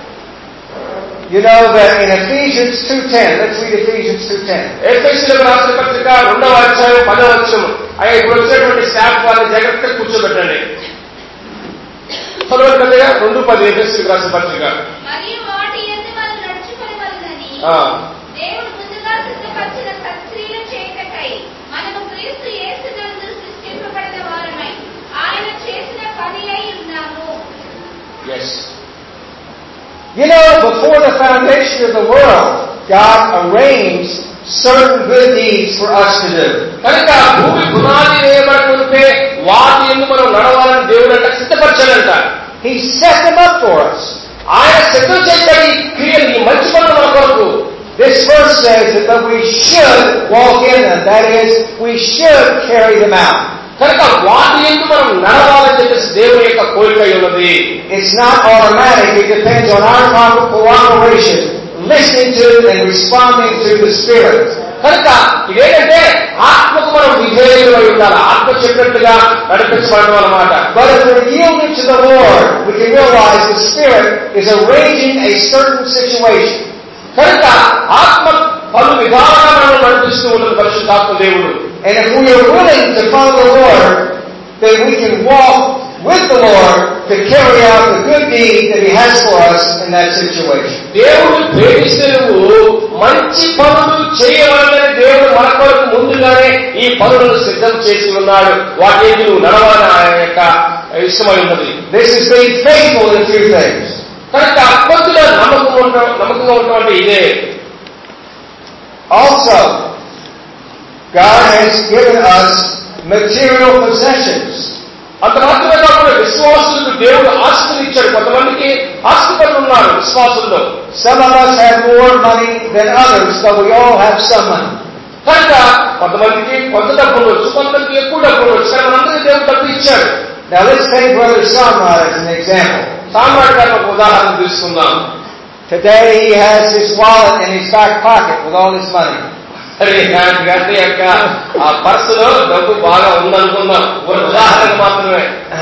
You know that in Ephesians 2:10, let's read Ephesians 2:10. ఎఫెసీయులకు రాసిన పత్రిక 2వ అధ్యాయం 10వ వచనం. అయ్యా ఇప్పుడు వచ్చినటువంటి స్టాఫ్ వారిని జాగ్రత్తగా కూర్చోబెట్టండి. చదవండి పెద్దగా. 2:10 ఎఫెసీయులకు రాసిన పత్రిక. మరియు వాటి యందు మనం నడుచుకొనవలెనని దేవుడు ముందుగా సిద్ధపరిచిన సత్క్రియల చేయుటకై మనము క్రీస్తు యేసునందు సృష్టింపబడిన వారమై ఆయన చేసిన పని అయి ఉన్నాము. Yes. You know, before the foundation of the world, God arranged certain good deeds for us to do. కనుక భూమి పునాది వేయబడుతుంటే వాటి యందు మనం నడవాలని దేవుడు అంటే సిద్ధపరచాలంట. He set them up for us. ఆయన సిద్ధం చేశాడు ఈ క్రియలు, ఈ మంచి పనులు మన కొరకు. This verse says that we should walk in them. That is, we should carry them out. కనుక వాటి యందు మనం నడవాలని చెప్పేసి దేవుని యొక్క కోరిక ఉన్నది. It's not automatic. It depends on our cooperation, listening to and responding to the Spirit. కనుక ఇదేంటంటే ఆత్మకు మనం విధేయులై ఉండాలి. ఆత్మ చెప్పినట్టుగా నడిపించబడడం అన్నమాట. But if we're yielding to the Lord, we can realize the Spirit is arranging a certain situation. కనుక ఆత్మ పలు విధాలుగా మనం నడిపిస్తూ ఉంటుంది పరిశుద్ధాత్మ దేవుడు. And if we are willing to follow the Lord, then we can walk with the Lord to carry out the good deed that He has for us in that situation. దేవుడు ప్రేమిస్తే నువ్వు మంచి పనులు చేయవాలని దేవుడు మన కొరకు ముందుగానే ఈ పనులను సిద్ధం చేసి ఉన్నాడు. వాటి నువ్వు నడవాలని ఆయన యొక్క ఇష్టమై ఉన్నది. This is being faithful in a few things. కనుక కొద్దిగా నమ్మకంగా ఉన్నటువంటి ఇదే. Also, God has given us material possessions. అంత మాత్రమే కాకుండా విశ్వాసులకు దేవుడు ఆస్తిని ఇచ్చాడు. కొంతమందికి ఆస్తిపరులు ఉన్నారు విశ్వాసుల్లో. Some of us have more money than others, but we all have some money. కనుక కొంతమందికి కొంత డబ్బు ఉండొచ్చు, కొంతమందికి ఎక్కువ డబ్బు ఉండొచ్చు, కానీ మనందరికీ దేవుడు డబ్బు ఇచ్చాడు. Now let's take Brother Samrat as an example. సామ్రాట్ గారిని ఒక ఉదాహరణ తీసుకుందాం. Today he has his wallet in his back pocket with all his money. గారి యొక్క ఆ పర్సులో డబ్బు బాగా ఉందనుకుందాం, ఒక ఉదాహరణ మాత్రమే.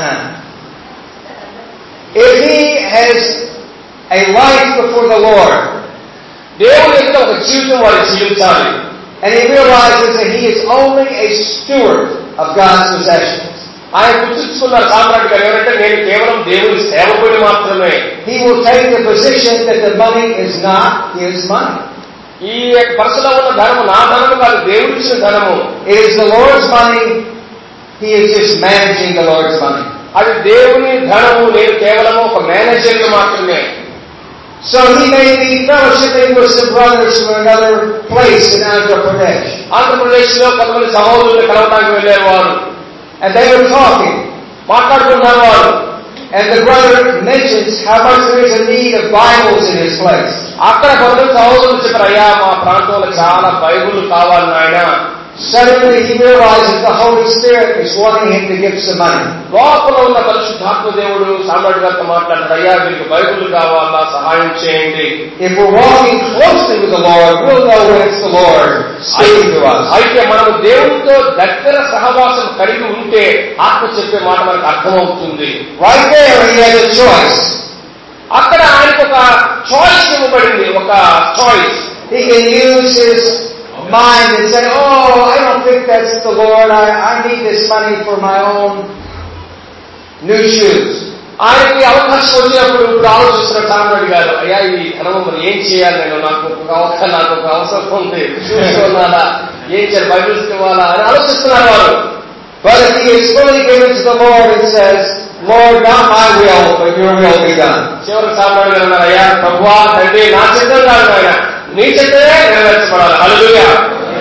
If he has a life before the Lord, దేవుడు యొక్క ఒక జీవితం వారు జీవించాలి. and he realizes that he is only a steward of God's possessions, ఆయన గుర్తుంచుకున్నారు సామ్రాట్ గారు ఎవరంటే నేను కేవలం దేవుని సేవకుడి మాత్రమే. he will take the position that the money is not his money. ఈ పర్సులో ఉన్న ధనము నా ధనము కాదు, దేవుడిచ్చిన ధనము. It is the Lord's money. He is just managing the Lord's money. అది దేవుని ధనము, నేను కేవలం ఒక మేనేజర్ మాత్రమే. So he may be fellowshipping with some brothers from another place in Andhra Pradesh. Andhra Pradesh లో కొంతమంది సహోదరులు కలవడానికి వెళ్ళారు వారు. And they were talking. మాట్లాడుతున్నారు వారు. And the brother mentions how much there is a need of Bibles in his place. అక్కడ కొంతమంది సహోదరులు చెప్పారు, అయ్యా మా ప్రాంతంలో చాలా బైబుల్ కావాలి నాయన. Suddenly he realizes the Holy Spirit is wanting him to give some money. లోపల ఉన్న పరిశుద్ధాత్మ దేవుడు సామ్రాట్ గారితో మాట్లాడారు, అయ్యా వీరికి బైబుల్ కావాలా, సహాయం చేయండి. If we're walking closely with the Lord, we'll know when it's the Lord speaking to us. అయితే మనం దేవుడితో దగ్గర సహవాసం కలిగి ఉంటే ఆత్మ చెప్పే మాట మనకు అర్థమవుతుంది. Right there he has a choice. అక్కడ ఆయనకు ఒక చాయిస్ ఇవ్వబడింది, ఒక choice. He can use his mind and say, oh, I don't think that's the Lord. I need this money for my own new shoes. ఆయనకి అవకాశం వచ్చినప్పుడు ఇప్పుడు ఆలోచిస్తున్న సామ్రాట్ గారు, అయ్యా ఈ ధనము మరి ఏం చేయాలి, నేను నాకు ఒక అవసరం ఉంది, చూస్తున్నాడా, ఏం చేయాలి, బైబిల్స్ ఇవ్వాలా అని ఆలోచిస్తున్నారు వారు. But if he is fully given to the Lord and says, Lord, not my will, but your will be done. చివరికి సామ్రాట్ గారు అన్నారు, అయ్యా ప్రభువా తండ్రి నా చిత్తం కాదు ఆయన, నీ చిత్తమే నెరవేర్చబడాలి. హల్లెలూయా.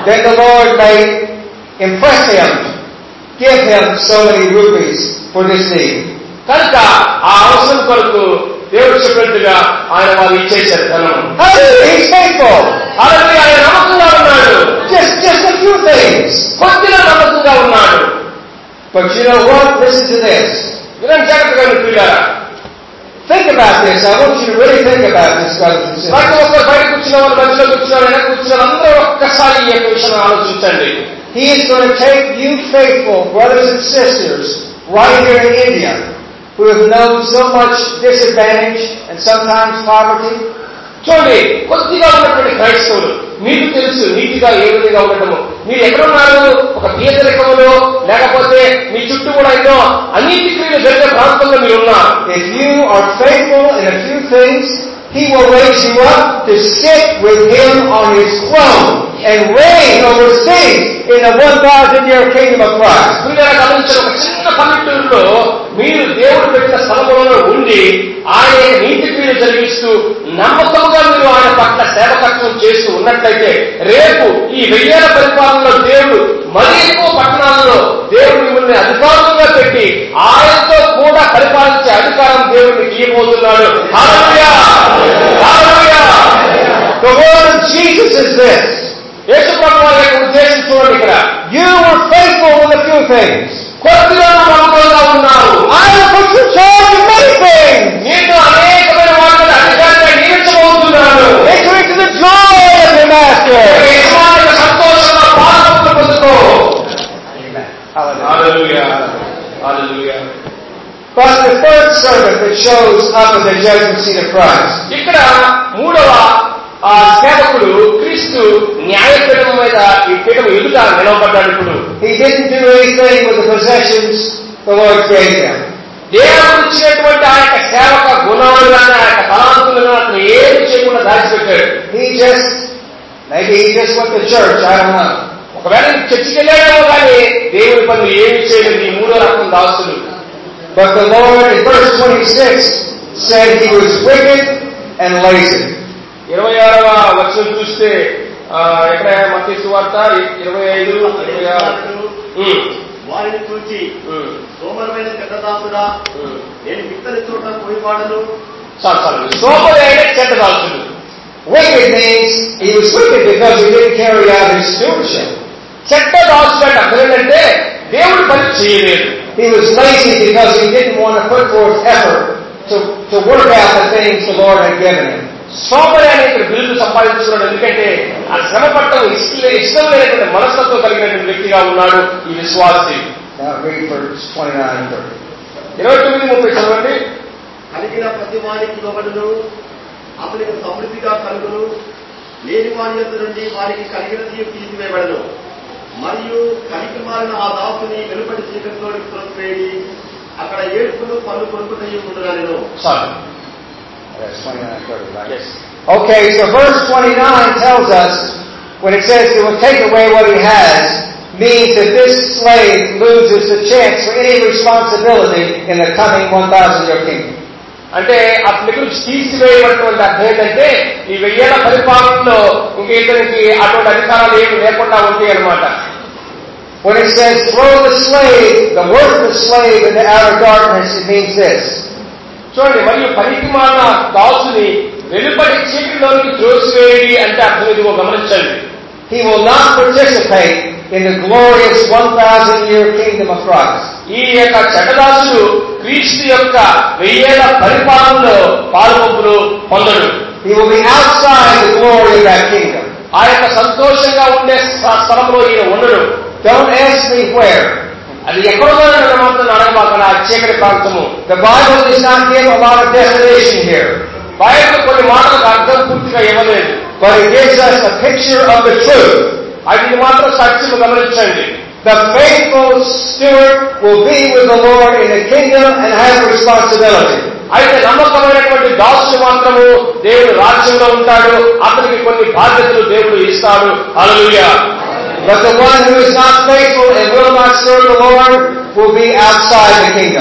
then the Lord may impress him, give him so many rupees for this need. కనుక ఆ అవసరం కొరకు దేవుడు చెప్పినట్టుగా ఆయన వారు ఇచ్చేశారు ధనం. He's faithful. అలాగే ఆయన నమ్మకంగా ఉన్నాడు. Just a few things. కొద్దిగా నమ్మకంగా ఉన్నాడు. But you know what? Listen to this. వినండి జాగ్రత్తగా పిల్లారా. Think about this. I want you to really think about this, brothers and sisters. ప్రతి ఒక్కరు బయట కూర్చున్న వాళ్ళు, మధ్యలో కూర్చున్న వాళ్ళు, వెనక కూర్చున్న అందరూ ఒక్కసారి ఈ యొక్క విషయాన్ని ఆలోచించండి. He is going to take you faithful brothers and sisters right here in India who have known so much disadvantage and sometimes poverty. చూడండి, కొద్దిగా ఉన్నటువంటి క్రైస్తవులు మీకు తెలుసు నీతిగా ఏ విధంగా ఉండటము. మీరు ఎక్కడున్నారు? ఒక పేదరికములో, లేకపోతే మీ చుట్టూ కూడా ఎన్నో అనీతి క్రియలు జరిగే ప్రాంతంలో మీరు ఉన్నారు. If you are faithful in a few things, He will raise you up to sit with Him on His throne and reign over things in the 1,000-year kingdom of Christ. మీరు గమనించిన ఒక చిన్న పల్లెటూరులో మీరు దేవుడు పెట్టిన స్థలములలో ఉండి ఆయన నీతి క్రియలు జరిగిస్తూ నమ్మకంగా మీరు ఆయన పట్ల సేవకత్వం చేస్తూ ఉన్నట్లయితే రేపు ఈ 1000 పరిపాలనలో దేవుడు మరి ఎక్కువ పట్టణాలలో దేవుడు మిమ్మల్ని అధికారులుగా పెట్టి ఆయనతో కూడా పరిపాలించే అధికారం దేవుడిని ఇవ్వబోతున్నాడు. హల్లెలూయా, హల్లెలూయా. The word of Jesus is this. యేసు ప్రభువు యొక్క ఉద్దేశం చూడండి ఇక్కడ. You were faithful in a few things. కొద్దిగా నమ్మకంగా ఉన్నారు. I will put you in charge of many things. నేను అనేకమైన వాటిని అధికారంగా నియమించబోతున్నాను. Enter into the joy of your master. యజమాని సంతోషంగా పాల్గొన పొందుకో. Amen. Hallelujah, hallelujah. But the third servant that shows up at the judgment seat of Christ. ఇక్కడ మూడవ సేవకుడు క్రీస్తు న్యాయపీఠం మీద ఈ పీఠం ఎదుట నిలవబడ్డాడు. ఇప్పుడు He didn't do anything with the possessions the Lord gave him. దేవుడు ఇచ్చినటువంటి ఆ యొక్క సేవక గుణాలు కానీ ఆ యొక్క తలాంతులను అతను ఏమి చేయకుండా దాచిపెట్టాడు. Maybe he just went to church, I don't know. ఒకవేళ చర్చికి వెళ్ళాడేమో కానీ దేవుడి పనులు ఏమి చేయలేదు ఈ మూడో రకం దాసులు. But the Lord in verse 26 said he was wicked and lazy. 26వ వచనం చూస్తే ఎక్కడ మత్తయి సువార్త 25, 26. వారిని చూచి సోమరమైన చెడ్డదాసుడా, నేను విత్తని చోట పోయివాడను. చాలు సోమరి అయిన చెడ్డదాసుడు. Wicked means he was wicked because he didn't carry out his stewardship. చెడ్డదాసుడు అంటే అర్థం ఏంటంటే దేవుడు పని చేయలేదు. He was lazy because he didn't want to put forth effort to work out the things the Lord had given him. సోమరి అనే ఇక్కడ బిరుదు సంపాదించుకున్నాడు. ఎందుకంటే ఆ శ్రమ పట్టడం ఇష్టం లేనటువంటి మనస్తత్వం కలిగినటువంటి వ్యక్తిగా ఉన్నాడు ఈ విశ్వాసి. Now read verse 29 and 30. 29, 30 చదవండి. కలిగిన ప్రతి వారికి లోబడును, అతనికి సమృద్ధిగా కలుగును. లేని వారి యొద్ద నుండి వారికి కలిగినది తీసివేయబడను. మరియు కలిగి మారిన ఆ దాసుని వెలుపటి చీకటిలోకి తోసివేయి, అక్కడ ఏడుపును పళ్ళు కొనుక్కుటయు ఉండగలను. That's 29 and 30, right? Yes. Okay, so verse 29 tells us, when it says it will take away what he has, means that this slave loses the chance for any responsibility in the coming 1,000-year kingdom. అంటే అతని గురించి తీసివేయబడినటువంటి అర్థం ఏంటంటే ఈ 1000 పరిపాలనలో ఇంక ఇతనికి అటువంటి అధికారాలు ఏమి లేకుండా ఉంటాయి అన్నమాట. When it says throw the slave, the worthless slave into outer darkness, it means this. చూడండి, మరియు పనికిమాలిన దాసుని వెలుపటి చీకటిలోనికి త్రోసివేయండి అంటే అర్థం ఇదిగో గమనించండి. He will not participate in the glorious 1,000-year kingdom of Christ. ఈ యొక్క చెడ్డదాసుడు క్రీస్తు యొక్క 1000 పరిపాలనలో పాల్గొంపులు పొందడు. He will be outside the glory of that kingdom. ఆ యొక్క సంతోషంగా ఉండే స్థలంలో ఈయన ఉండడు. Don't ask me where. అది ఎక్కడో మాత్రం అడగబాక ఆ చీకటి ప్రాంతము. The Bible does not give a lot of definition here. Bible కొన్ని మాటలకు అర్థం పూర్తిగా ఇవ్వలేదు. But it gives us a picture of the truth. అది మాత్రం సత్యము గమనించండి. The faithful steward will be with the Lord in the kingdom and have responsibility. అయితే నమ్మకమైనటువంటి దాసుడు మాత్రము దేవుడు రాజ్యంలో ఉంటాడు. అతనికి కొన్ని బాధ్యతలు దేవుడు ఇస్తాడు. హల్లెలూయా. But the one who is not faithful and will not serve the Lord will be outside the kingdom.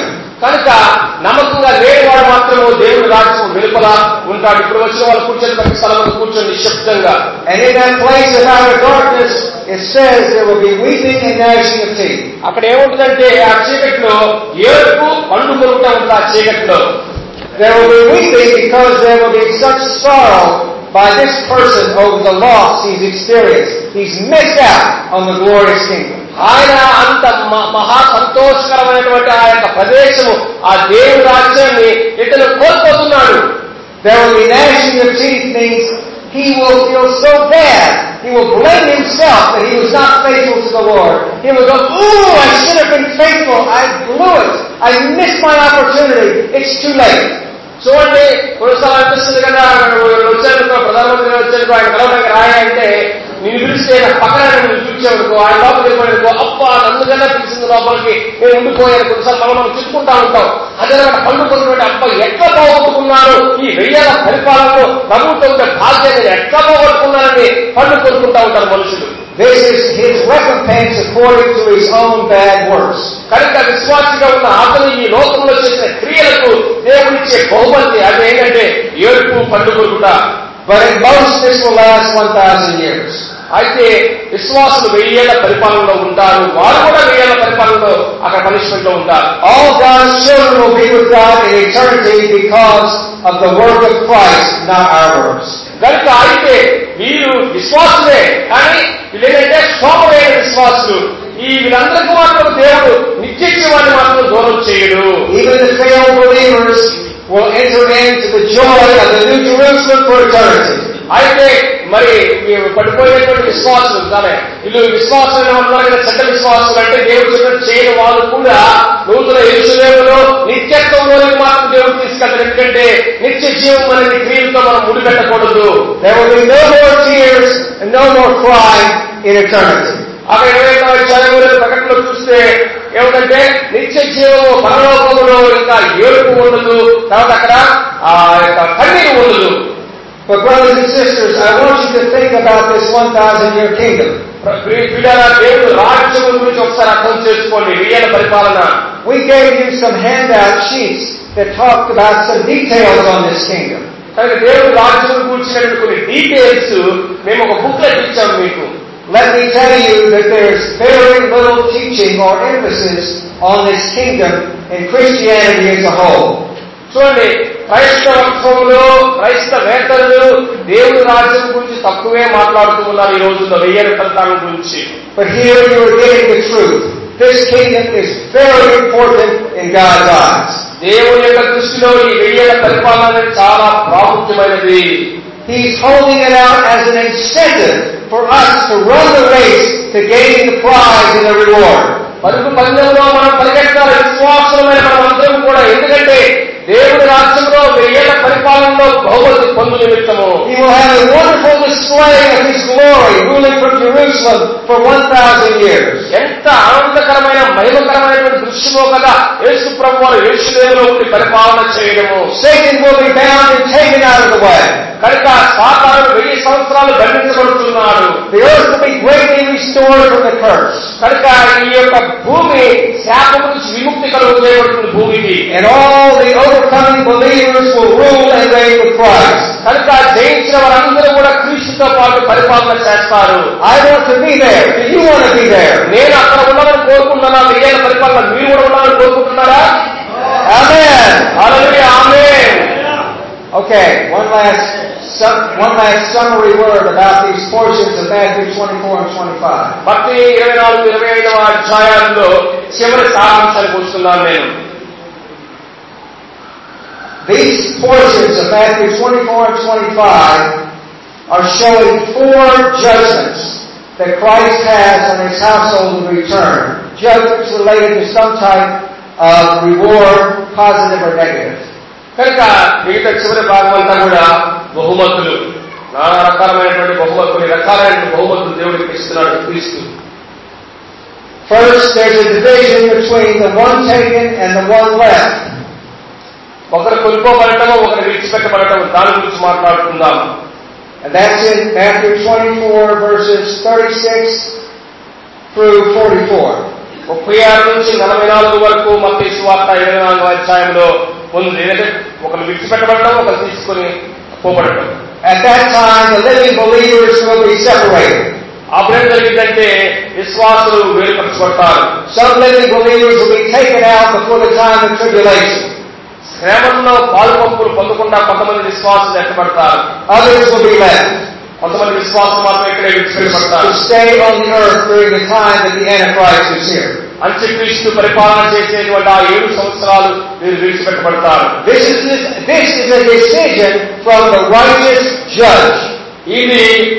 కనుక నమ్మకంగా లేనివాడు మాత్రము దేవుడి రాజ్యం వెలుపల ఉంటాడు. ఇప్పుడు వచ్చిన వాళ్ళు కూర్చొని ప్రతి స్థలంలో కూర్చొని నిశ్శబ్దంగా. And in that place of outer darkness, it says there will be weeping and gnashing of teeth. అక్కడ ఏముంటుందంటే ఆ చీకట్లో ఏడుపు పండు కొరుకుతా ఉంటుంది. ఆ చీకట్లో there will be weeping because there will be such sorrow by this person over the loss he's experienced. He's missed out on the glorious kingdom. ఆయన అంత మహా సంతోషకరమైనటువంటి ఆ యొక్క ప్రదేశము, ఆ దేవుడి రాజ్యాన్ని ఇతను కోల్పోతున్నాడు. There will be gnashing of teeth means he will feel so bad. He will blame himself that he was not faithful to the Lord. He will go, ooh, I should have been faithful. I blew it. I missed my opportunity. It's too late. చూడండి, కొన్నిసార్లు అనిపిస్తుంది కదా, వచ్చానుకో ప్రధానమంత్రి వచ్చానుకో ఆయన కలవడానికి రాయంటే నేను పిలిస్తే నాకు పక్కన నేను చూపించానుకో ఆయన లోపలికి వెళ్ళిపోయానుకో, అబ్బా నన్నుకన్నా పిలిచింది లోపలికి నేను ఉండిపోయాను. కొన్నిసార్లు మనం చెప్పుకుంటా ఉంటాం. అదే పండు కొనుకుంటే అబ్బా ఎట్లా పోగొట్టుకున్నాను, ఈ 1000 పరిపాలనలో ప్రభుత్వం ఉండే బాధ్యతని ఎట్లా పోగొట్టుకున్నానని పండు కొనుక్కుంటా ఉంటారు మనుషులు. This is his recompense according to his own bad works. కనుక విశ్వాసిగా ఉన్న అతను ఈ లోకంలో చేసిన క్రియలకు దేవుడిచ్చే బహుమతి అదేంటంటే ఏడుపు పండు కొరుకుట. But at most this will last 1,000 years. అయితే విశ్వాసులు 1000 పరిపాలనలో ఉంటారు. వారు కూడా 1000 పరిపాలనలో అక్కడ పనిష్మెంట్ లో ఉంటారు. All God's children will be with God in eternity because of the work of Christ, not our works. కనుక అయితే వీరు విశ్వాసులే, కానీ వీళ్ళేంటంటే క్షోభమైన విశ్వాసులు. ఈ వీళ్ళందరికీ మాత్రం దేవుడు నిత్య జీవాన్ని మాత్రం దూరం చేయడు. Even the failed believers will enter into the joy of the New Jerusalem for eternity. అయితే మరి పడిపోయినటువంటి విశ్వాసులు కానీ వీళ్ళు విశ్వాసులైన ఉన్నారు, చెడ్డ విశ్వాసులు అంటే దేవుడు చెప్పినట్టు చేయని వాళ్ళు కూడా నూతన యెరూషలేములో నిత్యత్వంలోనికి మాత్రం దేవుడు తీసుకెళ్తారు. ఎందుకంటే నిత్య జీవం అనేది క్రియలతో మనం ముడిపెట్టకూడదు. There will be no more tears and no more crying in eternity. అక్కడ 29వ ప్రకటనలో చూస్తే ఏమిటంటే నిత్య జీవము పరలోకములో ఇంకా ఏడుపు ఉండదు, తర్వాత అక్కడ ఆ యొక్క కన్నీరు ఉండదు. But brothers and sisters, I want you to think about this 1,000-year kingdom. దేవుడు రాజ్యం గురించి ఒకసారి అర్థం చేసుకోండి. 1000 పరిపాలన. We gave you some handout sheets that talked about some details on this kingdom. కనుక దేవుడు రాజ్యం గురించినటువంటి కొన్ని డీటెయిల్స్ మేము ఒక బుక్లెట్ ఇచ్చాం మీకు. Let me tell you that there's very little teaching or emphasis on this kingdom in Christianity as a whole. చూడండి, క్రైస్తవత్వంలో క్రైస్తవేతరులు దేవుడి రాజ్యం గురించి తక్కువే మాట్లాడుతూ ఉన్నారు ఈ రోజుల్లో 1000 ఫలితాల గురించి. But here you are getting the truth. This kingdom is very important in God's eyes. దేవుని యొక్క దృష్టిలో ఈ 1000 పరిపాలన అనేది చాలా ప్రాముఖ్యమైనది. He's holding it out as an incentive for us to run the race to gain the prize and the reward. పరుగు పందెంలో మనం పరిగెత్తాలి విశ్వాసమైన మనమందరం కూడా. ఎందుకంటే దేవుడి రాజ్యంలో 1000 పరిపాలనలో బహుమతి పొందు నిమిత్తము. He will have a wonderful display of His glory ruling from Jerusalem for 1,000 years. ఎంత ఆనందకరమైన మహిమకరమైనటువంటి దృశ్యమో కదా యేసు ప్రభువారు యెరూషలేములో ఉండి పరిపాలన చేయడము. Satan will be bound and taken out of the way. కనుక సాతాను 1000 సంవత్సరాలు బంధించబడుతున్నాడు. The earth will be greatly restored from the curse. కనుక ఈ యొక్క భూమి శాపము నుంచి విముక్తి కలుగు చేయబడుతుంది భూమికి. And all the overcoming believers will rule and reign with Christ. కనుక జయించిన వారందరూ కూడా క్రీస్తుతో పాటు పరిపాలన చేస్తారు. I want to be there. Do you want to be there? నేను అక్కడ ఉండాలని కోరుకుంటున్నా. 1000 పరిపాలన మీరు కూడా ఉండాలని కోరుకుంటున్నారా? Amen. Hallelujah, amen. Okay, one last summary word about these portions of Matthew 24 and 25. మత్తయి 24-25వ అధ్యాయాల్లో చివరి సారాంశానికి వస్తున్నాను నేను. These portions of Matthew 24 and 25 are showing 4 judgments that Christ has on His household in return. Judgments related to some type of reward, positive or negative. కనుక మిగతా చివరి భాగం అంతా కూడా బహుమతులు, నానా రకాలైనటువంటి బహుమతులు, రకాలైన బహుమతులు దేవుడికి ఇస్తున్నాడు క్రీస్తు. First, there's a division between the one taken and the one left. ఒకరు కొనుక్కోబడటము, ఒకరు విడిచిపెట్టబడటం, దాని గురించి మాట్లాడుకుందాం. And that's in Matthew 24 verses 36 through 44. 36 నుంచి 44 వరకు మత్తయి సువార్త 24వ అధ్యాయంలో ఉంది. ఏంటంటే ఒకరు విడిచిపెట్టబడడం, ఒకరు తీసుకొని పోబడటం. At that time, the living believers will be separated. అప్పుడేం జరిగిందంటే విశ్వాసులు వేరుపరచబడతారు. Some living believers will be taken out before the time of tribulation. శ్రమల్లో పాలుపంపులు పొందకుండా కొంతమంది విశ్వాసులు ఎత్తబడతారు. Others will be left కొంతమంది విశ్వాసులు మాత్రం ఇక్కడే విడిచిపెట్టబడతారు. to stay on the earth during the time that the Antichrist is here. అంత్యక్రీస్తు పరిపాలన చేసేటువంటి ఆ 7 సంవత్సరాలు వీరు విడిచిపెట్టబడతారు. This is a decision from the righteous judge. ఇది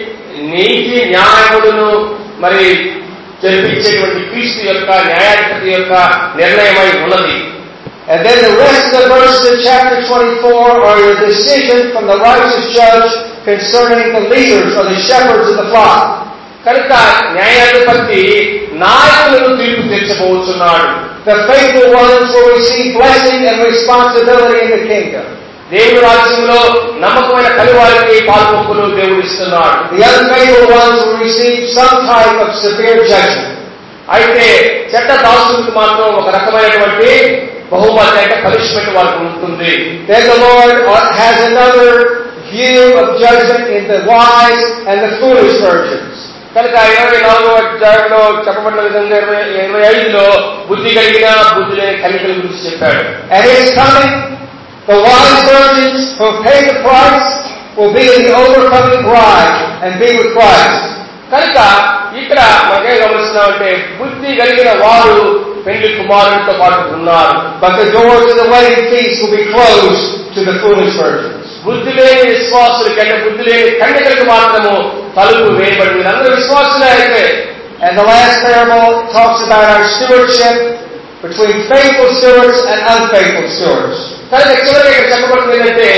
నీతి న్యాయములను మరి జరిపించేటువంటి క్రీస్తు యొక్క న్యాయాధిపతి యొక్క నిర్ణయమై ఉన్నది. And then the rest of the verses of chapter 24 are a decision from the righteous judge concerning the leaders or the shepherds of the flock. కనుక న్యాయాధిపతి నాయకులను తీర్పు తీర్చబోతున్నాడు. The faithful ones will receive blessing and responsibility in the kingdom. దేవుని రాజ్యంలో నమ్మకమైన కలివారికి పాల్పొక్కులు దేవుడు ఇస్తున్నాడు. The unfaithful ones will receive some type of severe judgment. అయితే చెడ్డ దాసులకు మాత్రం ఒక రకమైనటువంటి బహుమతి అంటే పనిష్మెంట్ వారికి ఉంటుంది. Then the Lord has another view of judgment in the wise and the foolish virgins. కనుక 24వ అధ్యాయంలో చెప్పబడిన విధంగా 25లో బుద్ధి కలిగిన బుద్ధి లేని కన్యకల గురించి చెప్పాడు. At his coming, the wise virgins who pay the price will be in the overcoming bride and be with Christ. కనుక ఇక్కడ మనకేం గమనిస్తున్నామంటే బుద్ధి కలిగిన వారు పెళ్లి కుమారుడితో పాటు ఉన్నారు. But the doors of the wedding feast will be closed to the foolish virgins. బుద్ధి లేని విశ్వాసులకి అంటే బుద్ధి లేని కన్యకలకు మాత్రము తలుపు వేయబడింది. అందరూ విశ్వాసులే అయితే. And the last parable talks about our stewardship between faithful stewards and unfaithful stewards. కనుక చివరిగా ఇక్కడ చెప్పబడుతుంది ఏంటంటే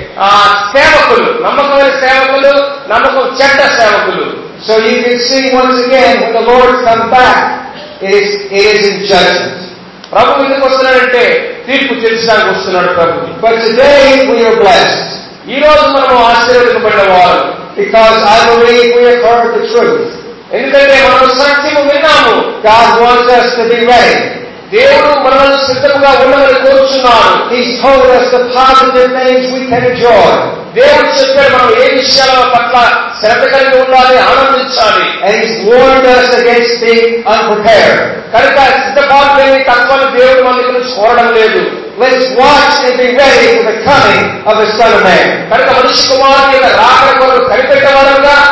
సేవకులు, నమ్మకమైన సేవకులు, నమ్మకం చెడ్డ సేవకులు. So you can see once again when the Lord comes back, it is in judgment. ప్రభు ఎందుకు వస్తున్నాడంటే తీర్పు తీర్చడానికి వస్తున్నాడు ప్రభు. But today we are blessed. ఈ రోజు మనము ఆశీర్వదింపబడిన వారు. Because I believe we have heard the truth. ఎందుకంటే మనం సత్యము విన్నాము. God wants us to be ready. దేవుడు మనల్ని సిద్ధంగా ఉండమని కోరుచున్నాడు. He's told us the positive things we can enjoy. దేవుడు చెప్పాడు మనం ఏ విషయాల పట్ల శ్రద్ధ కలిగి ఉండాలి, ఆనందించాలి. And He's warned us against being unprepared. కనుక సిద్ధపాటు లేని తత్వాన్ని దేవుడు మన దగ్గర నుంచి కోరడం లేదు. Let's watch and be ready for the coming of the Son of Man. కనుక మనిషి కుమారుని యొక్క రాకడ కొరకు కనిపెట్టేవారుగా